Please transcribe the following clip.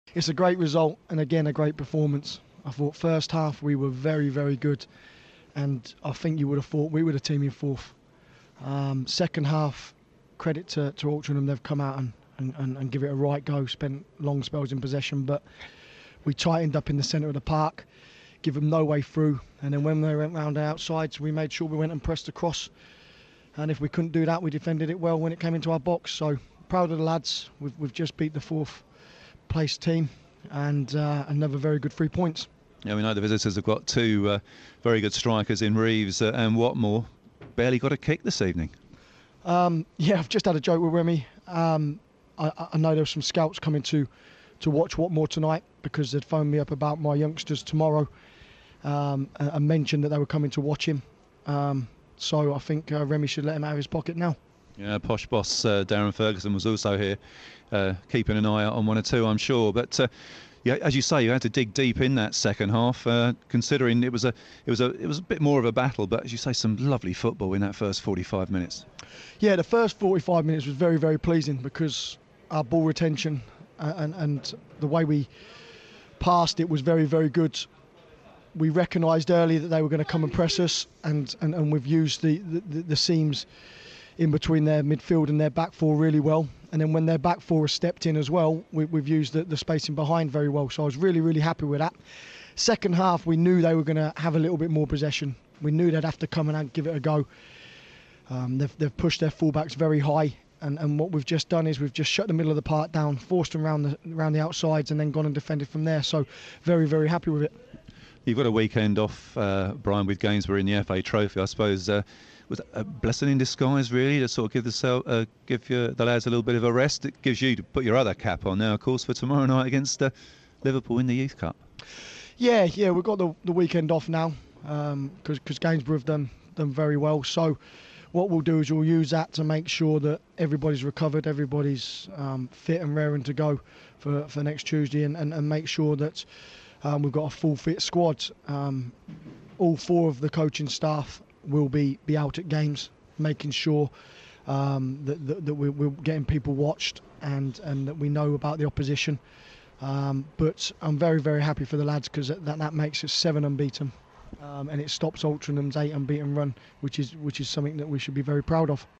It's a great result and again a great performance. I thought first half we were very, very good, and I think you would have thought we were the team in fourth. Second half, credit to Altrincham, they've come out and give it a right go, spent long spells in possession, but we tightened up in the centre of the park, give them no way through, and then when they went round the outsides we made sure we went and pressed across, and if we couldn't do that we defended it well when it came into our box. So proud of the lads. We've just beat the fourth place team and another very good 3 points. Yeah, we know the visitors have got two very good strikers in Reeves and Watmore. Barely got a kick this evening. Yeah, I've just had a joke with Remy. I know there were some scouts coming to watch Watmore tonight because they'd phoned me up about my youngsters tomorrow and mentioned that they were coming to watch him. So I think Remy should let him out of his pocket now. Yeah, posh boss Darren Ferguson was also here, keeping an eye out on 1 or 2, I'm sure. But yeah, as you say, you had to dig deep in that second half, considering it was a bit more of a battle. But as you say, some lovely football in that first 45 minutes. Yeah, the first 45 minutes was very, very pleasing because our ball retention and the way we passed it was very, very good. We recognised early that they were going to come and press us, and we've used the seams in between their midfield and their back four really well. And then when their back four has stepped in as well, we've used the spacing behind very well. So I was really, really happy with that. Second half, we knew they were going to have a little bit more possession. We knew they'd have to come and give it a go. They've pushed their fullbacks very high. And what we've just done is we've just shut the middle of the park down, forced them around the outsides, and then gone and defended from there. So very, very happy with it. You've got a weekend off, Brian, with Gainsborough in the FA Trophy. I suppose was a blessing in disguise, really, to sort of give the lads a little bit of a rest. It gives you to put your other cap on now, of course, for tomorrow night against Liverpool in the Youth Cup. Yeah, we've got the weekend off now because Gainsborough have done very well. So what we'll do is we'll use that to make sure that everybody's recovered, everybody's fit and raring to go for next Tuesday, and make sure that we've got a full fit squad. All 4 of the coaching staff will be out at games, making sure that we're getting people watched and that we know about the opposition. But I'm very, very happy for the lads because that makes us 7 unbeaten. And it stops Altringham's 8 unbeaten run, which is something that we should be very proud of.